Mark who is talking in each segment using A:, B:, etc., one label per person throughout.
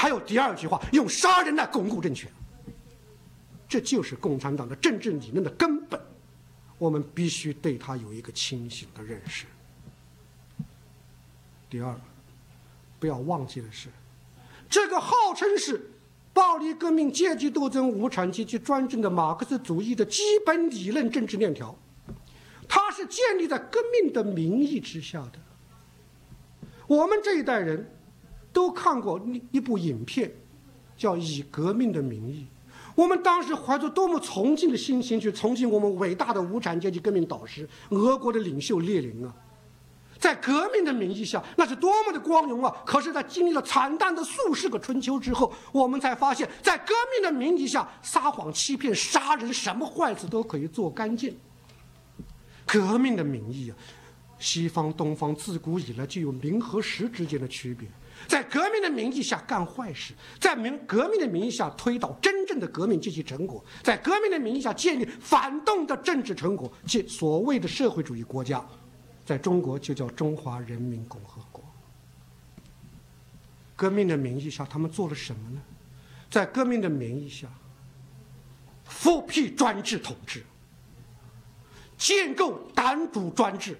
A: 还有第二句话，用杀人来巩固政权。这就是共产党的政治理念的根本，我们必须对它有一个清醒的认识。第二，不要忘记的是，这个号称是暴力革命、阶级斗争、无产阶级专政的马克思主义的基本理论政治链条，它是建立在革命的名义之下的。我们这一代人都看过一部影片，叫《以革命的名义》。我们当时怀着多么崇敬的心情去崇敬我们伟大的无产阶级革命导师俄国的领袖列宁啊！在革命的名义下，那是多么的光荣啊！可是，在经历了惨淡的数十个春秋之后，我们才发现，在革命的名义下，撒谎、欺骗、杀人，什么坏事都可以做干净。革命的名义啊，西方、东方自古以来就有名和实之间的区别。在革命的名义下干坏事，在革命的名义下推倒真正的革命阶级成果，在革命的名义下建立反动的政治成果，即所谓的社会主义国家，在中国就叫中华人民共和国。革命的名义下，他们做了什么呢？在革命的名义下，复辟专制统治，建构党主专制。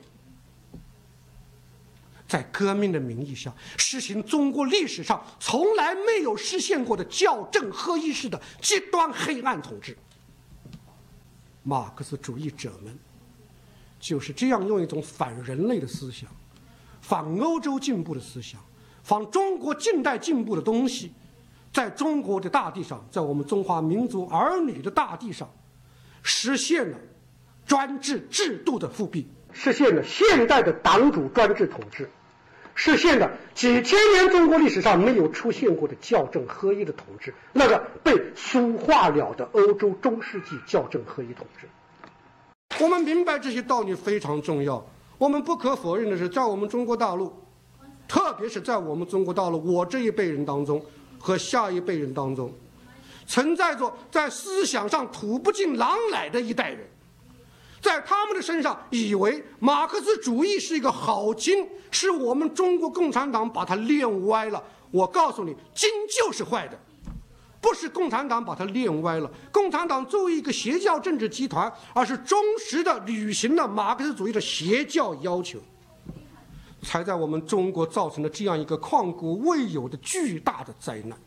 A: 在革命的名义下，实行中国历史上从来没有实现过的校正合一式的极端黑暗统治。马克思主义者们就是这样用一种反人类的思想、反欧洲进步的思想、反中国近代进步的东西，在中国的大地上，在我们中华民族儿女的大地上，实现了专制制度的复辟，实现了现代的党主专制统治，实现了几千年中国历史上没有出现过的校正合一的统治，那个被俗化了的欧洲中世纪校正合一统治。我们明白这些道理非常重要。我们不可否认的是，在我们中国大陆，特别是在我们中国大陆我这一辈人当中和下一辈人当中，存在着在思想上吐不进狼来的一代人，在他们的身上以为马克思主义是一个好经，是我们中国共产党把它练歪了。我告诉你，经就是坏的，不是共产党把它练歪了。共产党作为一个邪教政治集团，而是忠实的履行了马克思主义的邪教要求，才在我们中国造成了这样一个旷古未有的巨大的灾难。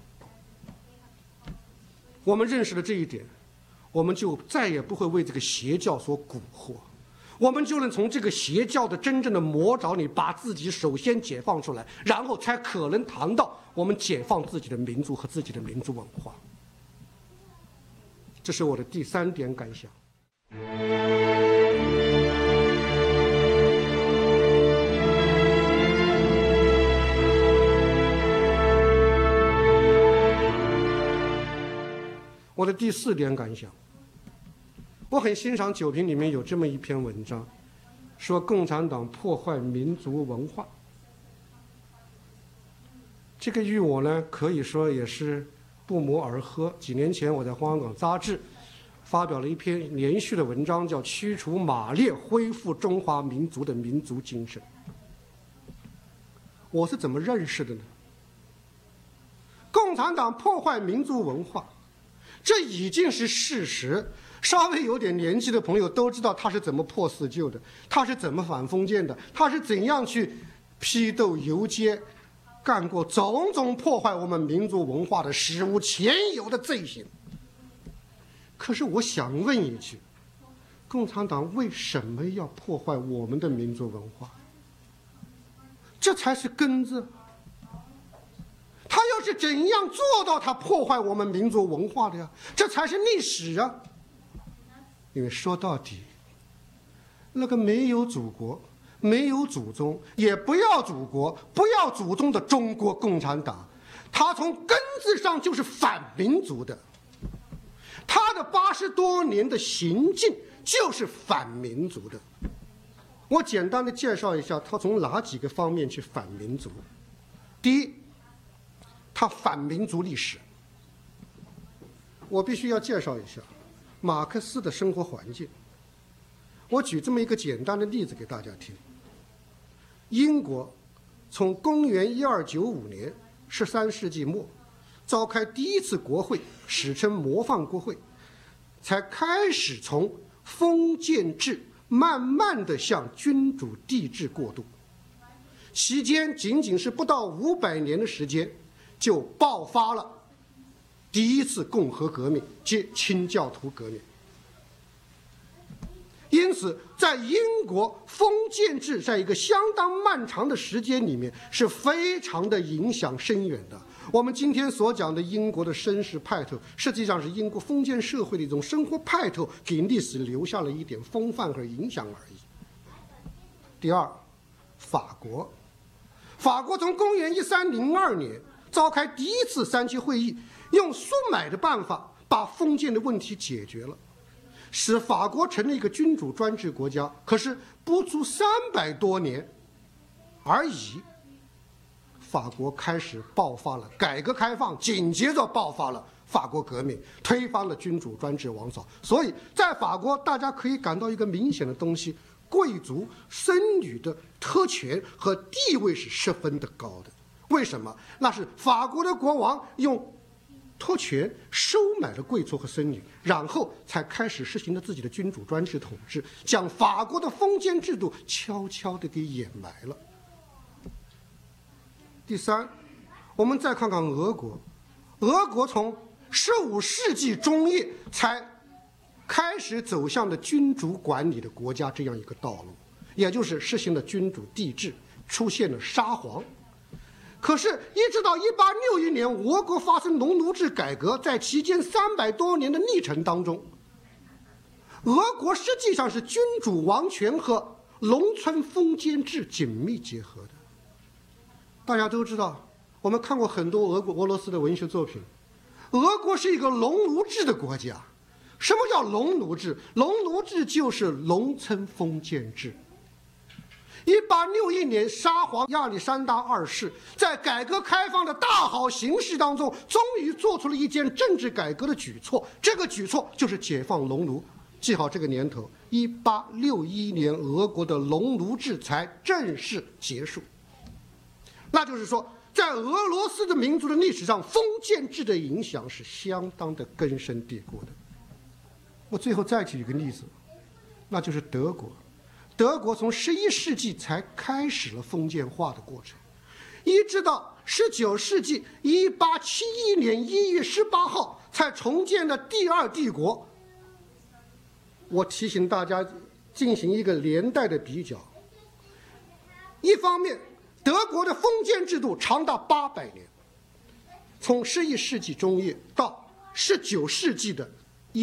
A: 我们认识了这一点，我们就再也不会为这个邪教所蛊惑，我们就能从这个邪教的真正的魔爪里把自己首先解放出来，然后才可能谈到我们解放自己的民族和自己的民族文化。这是我的第3点感想。我的第4点感想，我很欣赏九评里面有这么一篇文章，说共产党破坏民族文化。这个与我呢可以说也是不谋而合。几年前我在《香港杂志》发表了一篇连续的文章，叫《驱除马列，恢复中华民族的民族精神》。我是怎么认识的呢？共产党破坏民族文化，这已经是事实。稍微有点年纪的朋友都知道他是怎么破四旧的，他是怎么反封建的，他是怎样去批斗游街，干过种种破坏我们民族文化的史无前有的罪行。可是我想问一句，共产党为什么要破坏我们的民族文化？这才是根子。他又是怎样做到他破坏我们民族文化的呀？这才是历史啊！因为说到底，那个没有祖国、没有祖宗、也不要祖国、不要祖宗的中国共产党，他从根子上就是反民族的。他的80多年的行径就是反民族的。我简单的介绍一下，他从哪几个方面去反民族。第一，他反民族历史。我必须要介绍一下马克思的生活环境。我举这么一个简单的例子给大家听。英国从公元1295年 13世纪末召开第一次国会，史称模范国会，才开始从封建制慢慢地向君主帝制过渡。期间仅仅是不到500年的时间，就爆发了第一次共和革命，即清教徒革命。因此，在英国封建制在一个相当漫长的时间里面是非常的影响深远的。我们今天所讲的英国的绅士派头，实际上是英国封建社会的一种生活派头，给历史留下了一点风范和影响而已。第二，法国从公元1302年召开第一次三期会议，用苏买的办法把封建的问题解决了，使法国成了一个君主专制国家。可是不足300多年而已，法国开始爆发了改革开放，紧接着爆发了法国革命，推翻了君主专制王朝。所以在法国，大家可以感到一个明显的东西：贵族僧侣的特权和地位是十分的高的。为什么？那是法国的国王用特权收买了贵族和僧侣，然后才开始实行了自己的君主专制统治，将法国的封建制度悄悄地给掩埋了。第三，我们再看看俄国。俄国从15世纪中叶才开始走向了君主管理的国家这样一个道路，也就是实行了君主帝制，出现了沙皇。可是，一直到1861年，俄国发生农奴制改革，在期间300多年的历程当中，俄国实际上是君主王权和农村封建制紧密结合的。大家都知道，我们看过很多俄罗斯的文学作品，俄国是一个农奴制的国家。什么叫农奴制？农奴制就是农村封建制。1861年，沙皇亚历山大二世在改革开放的大好形势当中，终于做出了一件政治改革的举措。这个举措就是解放农奴。记好这个年头，1861年，俄国的农奴制才正式结束。那就是说，在俄罗斯的民族的历史上，封建制的影响是相当的根深蒂固的。我最后再举一个例子，那就是德国。德国从11世纪才开始了封建化的过程，一直到19世纪1871年1月18号才重建了第二帝国。我提醒大家进行一个连带的比较，一方面，德国的封建制度长达800年，从11世纪中叶到19世纪的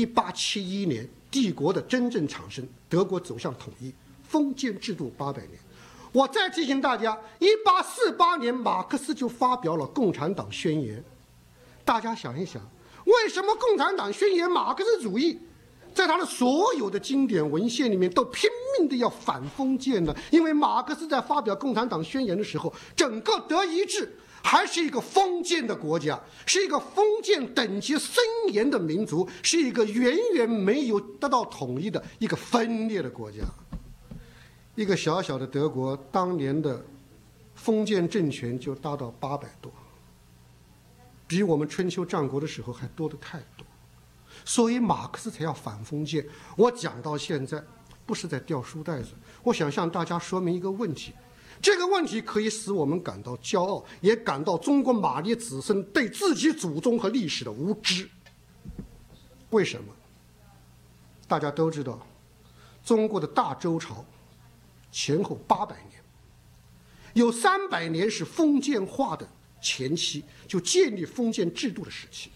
A: 1871年，帝国的真正产生，德国走向统一，封建制度800年。我再提醒大家，1848年马克思就发表了《共产党宣言》。大家想一想，为什么《共产党宣言》马克思主义在他的所有的经典文献里面都拼命的要反封建呢？因为马克思在发表《共产党宣言》的时候，整个德意志还是一个封建的国家，是一个封建等级森严的民族，是一个远远没有得到统一的一个分裂的国家。一个小小的德国，当年的封建政权就达到800多，比我们春秋战国的时候还多得太多。所以马克思才要反封建。我讲到现在不是在掉书袋子，我想向大家说明一个问题，这个问题可以使我们感到骄傲，也感到中国马列子孙对自己祖宗和历史的无知。为什么？大家都知道，中国的大周朝前后800年，有300年是封建化的前期，就建立封建制度的时期。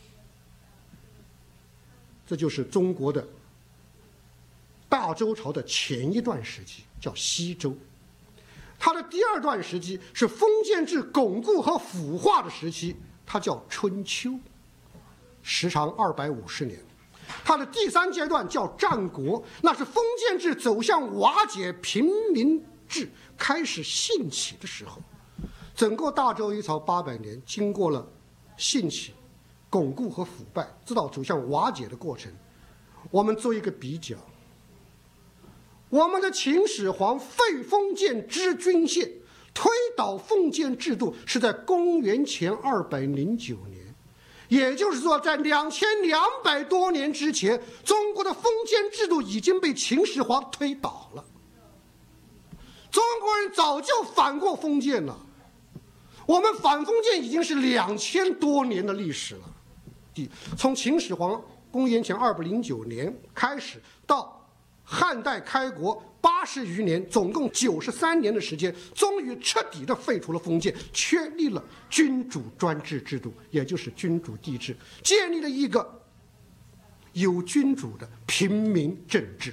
A: 这就是中国的大周朝的前一段时期，叫西周。它的第二段时期是封建制巩固和腐化的时期，它叫春秋，时长250年。它的第三阶段叫战国，那是封建制走向瓦解，平民制开始兴起的时候。整个大周一朝800年，经过了兴起、巩固和腐败，直到走向瓦解的过程。我们做一个比较，我们的秦始皇废封建知郡县， 推倒封建制度是在公元前209年，也就是说，在2200多年之前，中国的封建制度已经被秦始皇推倒了。中国人早就反过封建了，我们反封建已经是2000多年的历史了。从秦始皇公元前209年开始，到汉代开国80余年，总共93年的时间，终于彻底的废除了封建，确立了君主专制制度，也就是君主帝制，建立了一个有君主的平民政治。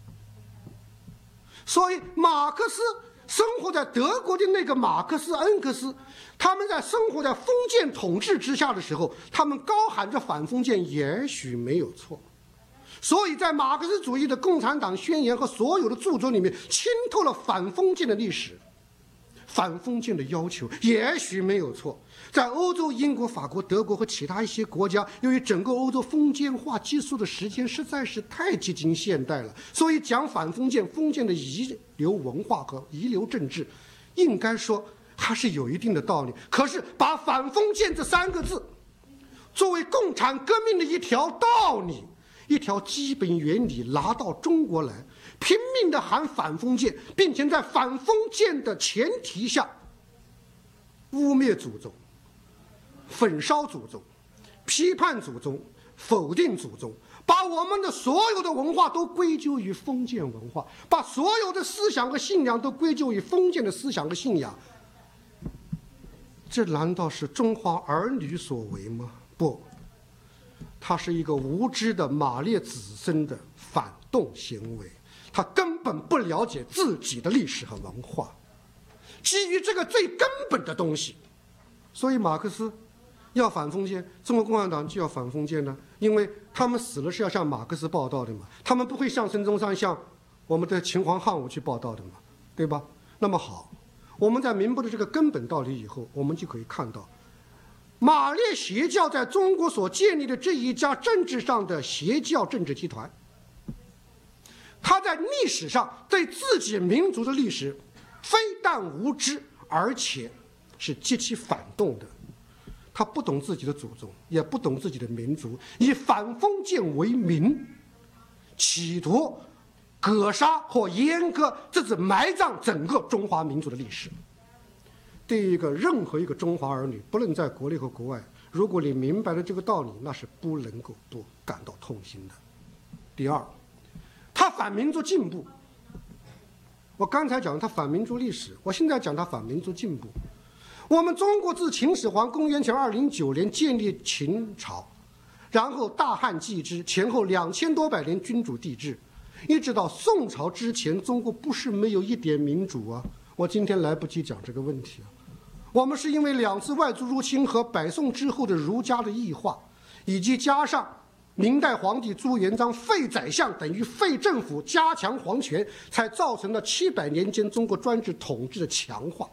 A: 所以马克思生活在德国的那个马克思恩格斯，他们在生活在封建统治之下的时候，他们高喊着反封建，也许没有错。所以在马克思主义的共产党宣言和所有的著作里面，浸透了反封建的历史，反封建的要求，也许没有错。在欧洲，英国、法国、德国和其他一些国家，由于整个欧洲封建化结束的时间实在是太接近现代了，所以讲反封建，封建的遗留文化和遗留政治，应该说还是有一定的道理。可是把反封建这3个字作为共产革命的一条道理，一条基本原理拿到中国来，拼命的喊反封建，并且在反封建的前提下污蔑祖宗、焚烧祖宗、批判祖宗、否定祖宗，把我们的所有的文化都归咎于封建文化，把所有的思想和信仰都归咎于封建的思想和信仰，这难道是中华儿女所为吗？不，它是一个无知的马列子孙的反动行为，他根本不了解自己的历史和文化。基于这个最根本的东西，所以马克思要反封建，中国共产党就要反封建呢，因为他们死了是要向马克思报道的嘛，他们不会向孙中山、向我们的秦皇汉武去报道的嘛，对吧？那么好，我们在明白了这个根本道理以后，我们就可以看到，马列邪教在中国所建立的这一家政治上的邪教政治集团，他在历史上对自己民族的历史非但无知，而且是极其反动的。他不懂自己的祖宗，也不懂自己的民族，以反封建为名，企图格杀或阉割，这是埋葬整个中华民族的历史。对一个任何一个中华儿女，不论在国内和国外，如果你明白了这个道理，那是不能够不感到痛心的。第二，他反民族进步。我刚才讲他反民族历史，我现在讲他反民族进步。我们中国自秦始皇公元前209年建立秦朝，然后大汉继之，前后2000多百年君主帝制，一直到宋朝之前，中国不是没有一点民主啊。我今天来不及讲这个问题啊。我们是因为2次外族入侵和北宋之后的儒家的异化，以及加上明代皇帝朱元璋废宰相等于废政府，加强皇权，才造成了700年间中国专制统治的强化。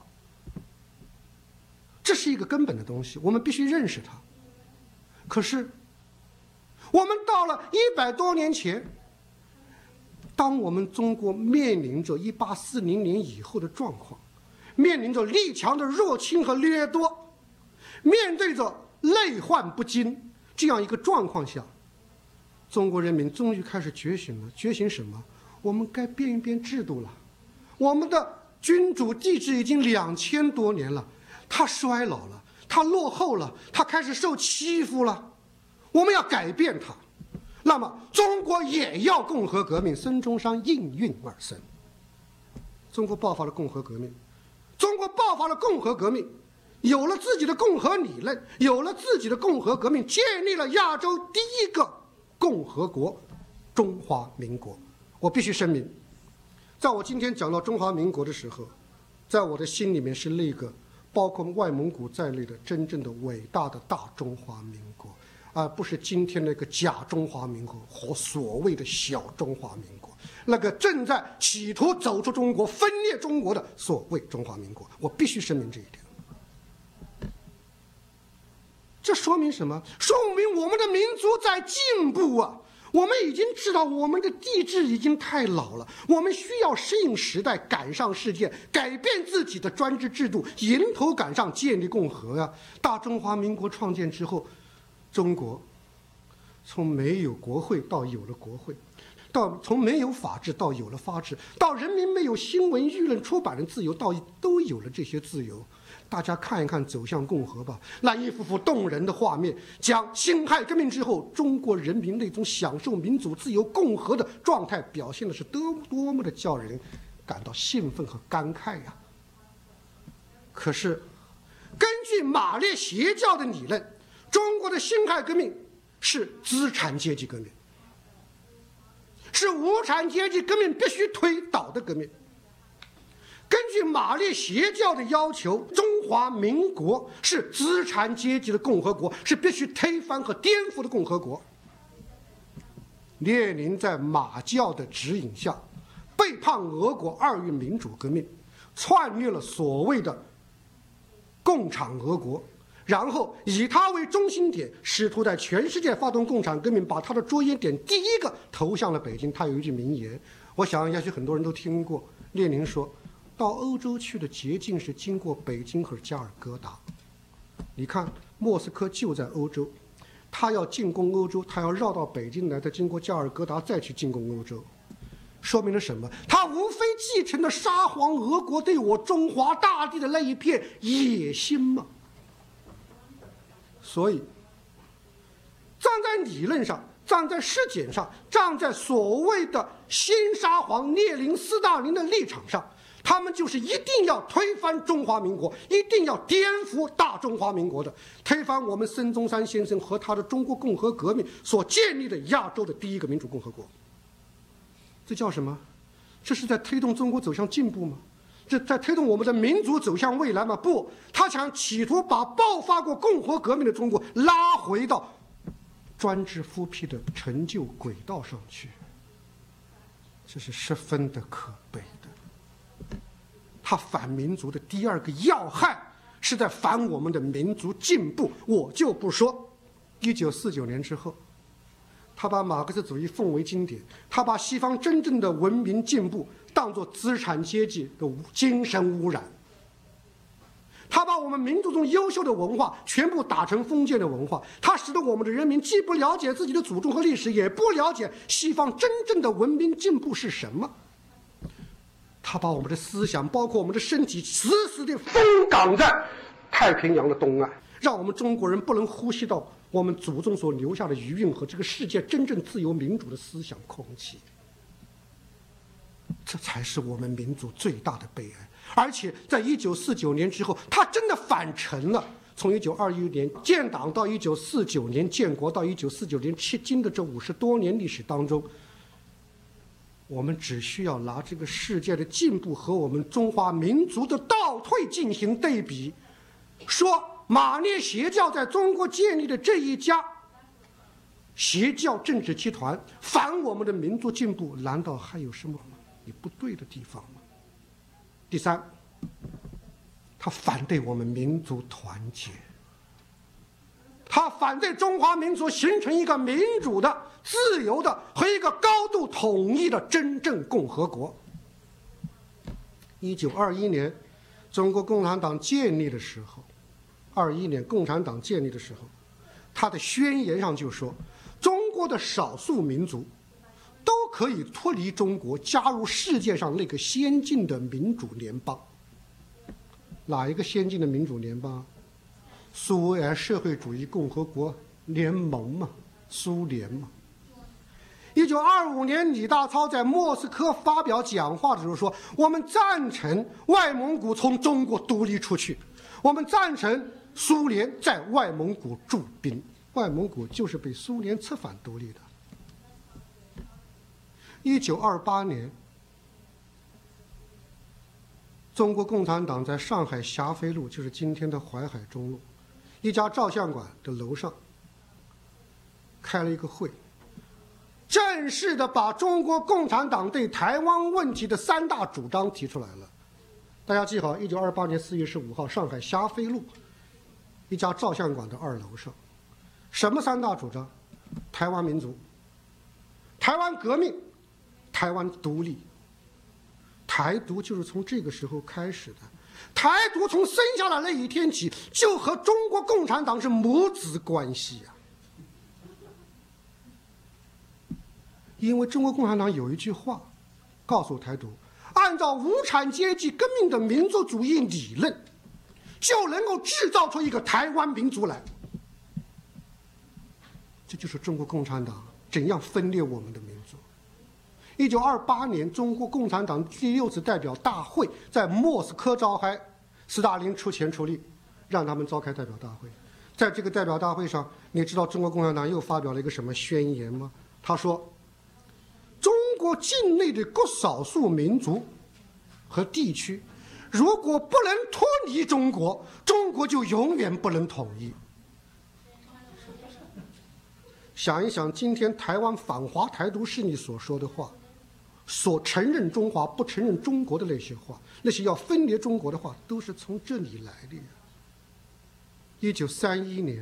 A: 这是一个根本的东西，我们必须认识它。可是我们到了100多年前，当我们中国面临着1840年以后的状况，面临着列强的入侵和掠夺，面对着内患不惊这样一个状况下，中国人民终于开始觉醒了。觉醒什么？我们该变一变制度了。我们的君主帝制已经2000多年了，它衰老了，它落后了，它开始受欺负了，我们要改变它。那么中国也要共和革命，孙中山应运而生，中国爆发了共和革命。中国爆发了共和革命，有了自己的共和理论，有了自己的共和革命，建立了亚洲第一个共和国——中华民国。我必须声明，在我今天讲到中华民国的时候，在我的心里面是那个包括外蒙古在内的真正的伟大的大中华民国，而不是今天那个假中华民国和所谓的小中华民国，那个正在企图走出中国、分裂中国的所谓中华民国。我必须声明这一点。这说明什么？说明我们的民族在进步啊！我我们已经知道我们的帝制已经太老了，我们需要适应时代，赶上世界，改变自己的专制制度，迎头赶上，建立共和呀！大中华民国创建之后，中国从没有国会到有了国会，到从没有法治到有了法治，到人民没有新闻、舆论、出版的自由，到都有了这些自由。大家看一看走向共和吧，那一幅幅动人的画面，将辛亥革命之后中国人民那种享受民主自由共和的状态表现的是多么的叫人感到兴奋和感慨呀！可是根据马列邪教的理论，中国的辛亥革命是资产阶级革命，是无产阶级革命必须推倒的革命。根据马列邪教的要求，中华民国是资产阶级的共和国，是必须推翻和颠覆的共和国。列宁在马教的指引下，背叛俄国2月民主革命，篡越了所谓的共产俄国，然后以他为中心点，试图在全世界发动共产革命，把他的着眼点第一个投向了北京。他有一句名言，我想也许很多人都听过，列宁说，到欧洲去的捷径是经过北京和加尔各答。你看，莫斯科就在欧洲，他要进攻欧洲，他要绕到北京来，再经过加尔各答，再去进攻欧洲。说明了什么？他无非继承了沙皇俄国对我中华大地的那一片野心嘛。所以，站在理论上，站在实践上，站在所谓的新沙皇列宁、斯大林的立场上，他们就是一定要推翻中华民国，一定要颠覆大中华民国的，推翻我们孙中山先生和他的中国共和革命所建立的亚洲的第一个民主共和国。这叫什么？这是在推动中国走向进步吗？这在推动我们的民族走向未来吗？不，他想企图把爆发过共和革命的中国拉回到专制复辟的陈旧轨道上去，这是十分的可悲的。他反民族的第二个要害是在反我们的民族进步。我就不说1949年之后，他把马克思主义奉为经典，他把西方真正的文明进步当作资产阶级的精神污染，他把我们民族中优秀的文化全部打成封建的文化，他使得我们的人民既不了解自己的祖宗和历史，也不了解西方真正的文明进步是什么。他把我们的思想，包括我们的身体，死死地封港在太平洋的东岸，让我们中国人不能呼吸到我们祖宗所留下的余韵和这个世界真正自由民主的思想空气。这才是我们民族最大的悲哀。而且在1949年之后，他真的反成了。从1921年建党到1949年建国，到1949年迄今的这50多年历史当中，我们只需要拿这个世界的进步和我们中华民族的倒退进行对比，说马列邪教在中国建立的这一家邪教政治集团反我们的民族进步，难道还有什么不对的地方吗？第三，他反对我们民族团结，他反对中华民族形成一个民主的、自由的和一个高度统一的真正共和国。1921年，中国共产党建立的时候，21年共产党建立的时候，他的宣言上就说，中国的少数民族都可以脱离中国，加入世界上那个先进的民主联邦。哪一个先进的民主联邦？苏维埃社会主义共和国联盟嘛，苏联嘛。1925年，李大钊在莫斯科发表讲话的时候说，我们赞成外蒙古从中国独立出去，我们赞成苏联在外蒙古驻兵。外蒙古就是被苏联策反独立的。1928年，中国共产党在上海霞飞路，就是今天的淮海中路，一家照相馆的楼上开了一个会，正式的把中国共产党对台湾问题的3大主张提出来了。大家记好，1928年4月15号，上海霞飞路一家照相馆的2楼上，什么3大主张？台湾民族、 台湾革命、台湾独立，台独就是从这个时候开始的。台独从生下来那一天起，就和中国共产党是母子关系呀。因为中国共产党有一句话告诉台独，按照无产阶级革命的民族主义理论，就能够制造出一个台湾民族来。这就是中国共产党怎样分裂我们的民族。1928年，中国共产党第6次代表大会在莫斯科召开，斯大林出钱出力，让他们召开代表大会。在这个代表大会上，你知道中国共产党又发表了一个什么宣言吗？他说，中国境内的各少数民族和地区，如果不能脱离中国，中国就永远不能统一。想一想，今天台湾反华台独势力所说的话，所承认中华不承认中国的那些话，那些要分裂中国的话，都是从这里来的呀。1931年，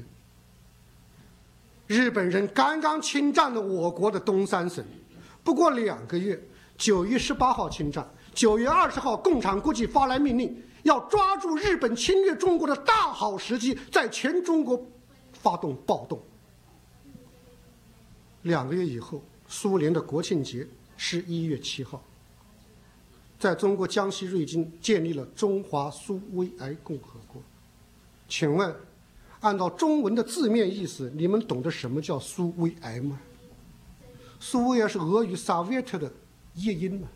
A: 日本人刚刚侵占了我国的东三省，不过2个月，9月18号侵占，9月20号，共产国际发来命令，要抓住日本侵略中国的大好时机，在全中国发动暴动。2个月以后，苏联的国庆节11月7号，在中国江西瑞金建立了中华苏维埃共和国。请问，按照中文的字面意思，你们懂得什么叫苏维埃吗？苏维埃是俄语 Soviet 的译音吗？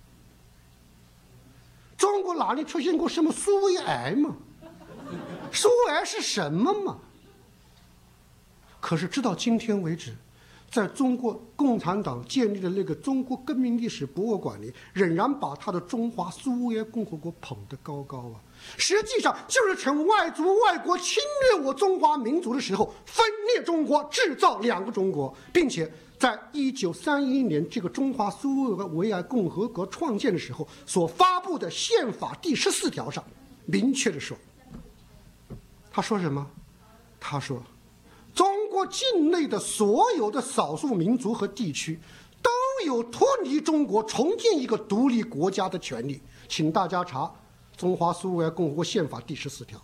A: 中国哪里出现过什么苏维埃吗？苏维埃是什么吗？可是直到今天为止，在中国共产党建立的那个中国革命历史博物馆里，仍然把他的中华苏维埃共和国捧得高高啊！实际上就是趁外族外国侵略我中华民族的时候，分裂中国，制造2个中国，并且在1931年这个中华苏维埃共和国创建的时候所发布的宪法第14条上明确的说，他说什么？他说，中国境内的所有的少数民族和地区都有脱离中国、重建一个独立国家的权利。请大家查《中华苏维埃共和国宪法》第14条。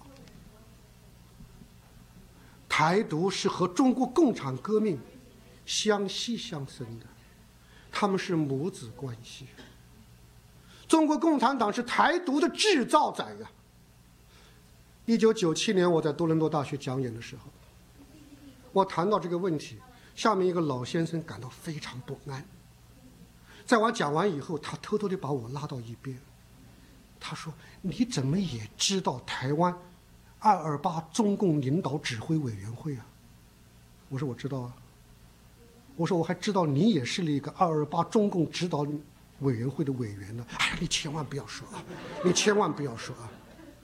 A: 台独是和中国共产革命相系相生的，他们是母子关系。中国共产党是台独的制造者呀。1997年，我在多伦多大学讲演的时候，我谈到这个问题，下面一个老先生感到非常不安。在我讲完以后，他偷偷地把我拉到一边，他说：“你怎么也知道台湾228中共领导指挥委员会啊？”我说：“我知道啊。”我说：“我还知道你也是那个228中共指导委员会的委员呢。”哎呀，你千万不要说啊！你千万不要说啊！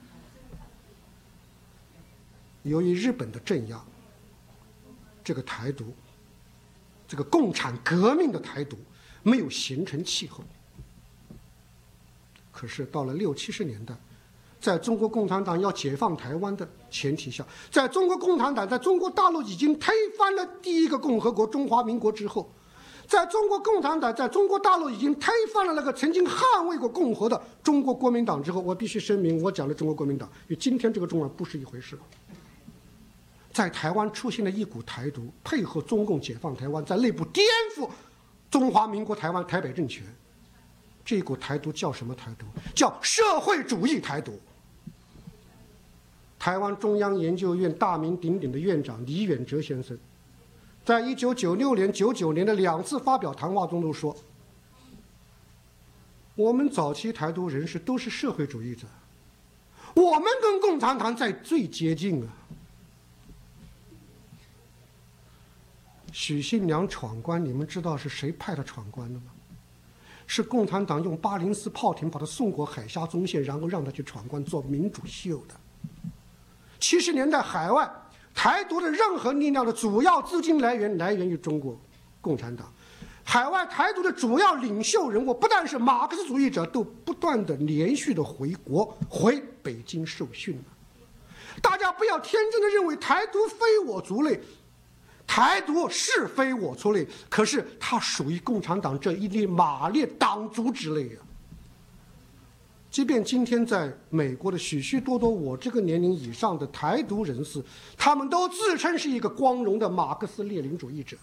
A: 由于日本的镇压，这个台独，这个共产革命的台独没有形成气候。可是到了60、70年代，在中国共产党要解放台湾的前提下，在中国共产党在中国大陆已经推翻了第一个共和国中华民国之后，在中国共产党在中国大陆已经推翻了那个曾经捍卫过共和的中国国民党之后，我必须声明，我讲的中国国民党与今天这个中国不是一回事。在台湾出现了一股台独，配合中共解放台湾，在内部颠覆中华民国台湾台北政权。这一股台独叫什么台独？叫社会主义台独。台湾中央研究院大名鼎鼎的院长李远哲先生，在1996年、99年的2次发表谈话中都说，我们早期台独人士都是社会主义者，我们跟共产党在最接近啊。许信良闯关，你们知道是谁派他闯关的吗？是共产党用804炮艇把他送过海峡中线，然后让他去闯关做民主秀的。70年代海外台独的任何力量的主要资金来源于中国共产党，海外台独的主要领袖人物不但是马克思主义者，都不断的连续的回国，回北京受训了。大家不要天真的认为台独非我族类。 台独是非我错类，可是它属于共产党这一列马列党族之类啊。即便今天在美国的许许多多我这个年龄以上的台独人士，他们都自称是一个光荣的马克思列宁主义者。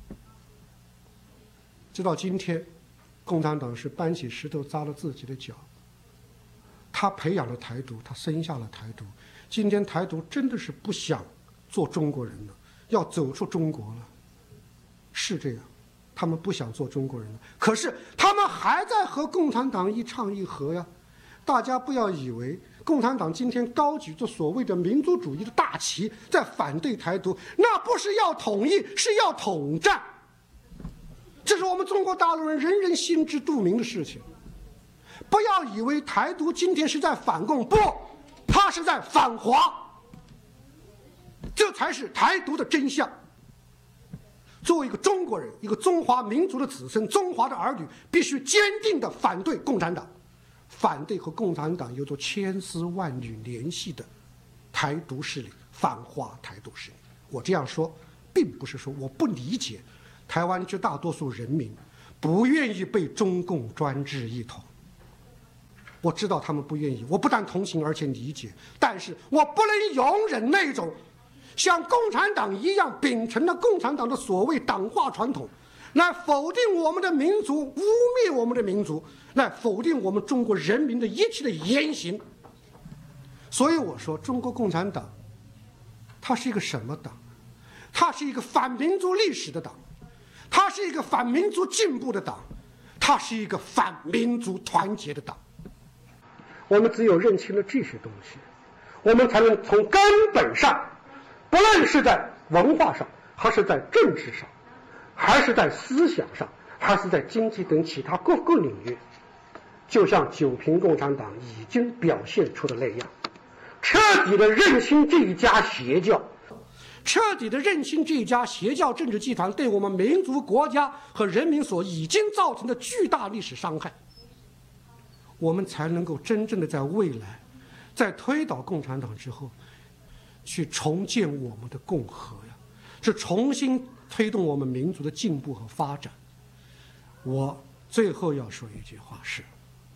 A: 直到今天，共产党是搬起石头砸了自己的脚。他培养了台独，他生下了台独。今天台独真的是不想做中国人了，要走出中国了，是这样，他们不想做中国人了。可是他们还在和共产党一唱一和呀。大家不要以为共产党今天高举着所谓的民族主义的大旗，在反对台独，那不是要统一，是要统战。这是我们中国大陆人人人心知肚明的事情。不要以为台独今天是在反共，不，它是在反华，这才是台独的真相。作为一个中国人，一个中华民族的子孙，中华的儿女，必须坚定地反对共产党，反对和共产党有着千丝万缕联系的台独势力，反华台独势力。我这样说，并不是说我不理解台湾绝大多数人民不愿意被中共专制一统。我知道他们不愿意，我不但同情而且理解，但是我不能容忍那种像共产党一样秉承了共产党的所谓党化传统，来否定我们的民族，污蔑我们的民族，来否定我们中国人民的一切的言行。所以我说，中国共产党它是一个什么党？它是一个反民族历史的党，它是一个反民族进步的党，它是一个反民族团结的党。我们只有认清了这些东西，我们才能从根本上，不论是在文化上，还是在政治上，还是在思想上，还是在经济等其他各个领域，就像九平共产党已经表现出的那样，彻底的认清这一家邪教，彻底的认清这一家邪教政治集团对我们民族、国家和人民所已经造成的巨大历史伤害，我们才能够真正的在未来，在推倒共产党之后，去重建我们的共和呀，是重新推动我们民族的进步和发展。我最后要说一句话是，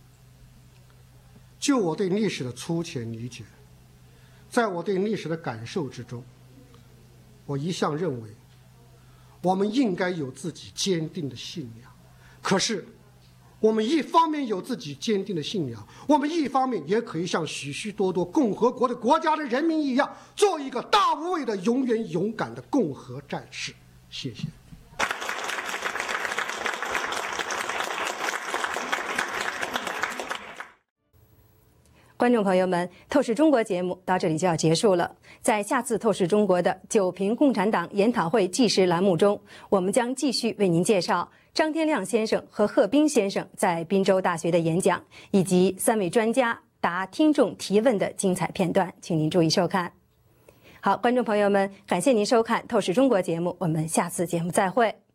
A: 就我对历史的粗浅理解，在我对历史的感受之中，我一向认为我们应该有自己坚定的信仰。可是我们一方面有自己坚定的信仰，我们一方面也可以像许许多多共和国的国家的人民一样，做一个大无畏的永远勇敢的共和战士。谢谢。
B: 观众朋友们，透视中国节目到这里就要结束了。在下次透视中国的九平共产党研讨会纪实栏目中，我们将继续为您介绍张天亮先生和贺斌先生在滨州大学的演讲，以及3位专家答听众提问的精彩片段，请您注意收看。好，观众朋友们，感谢您收看透视中国节目，我们下次节目再会。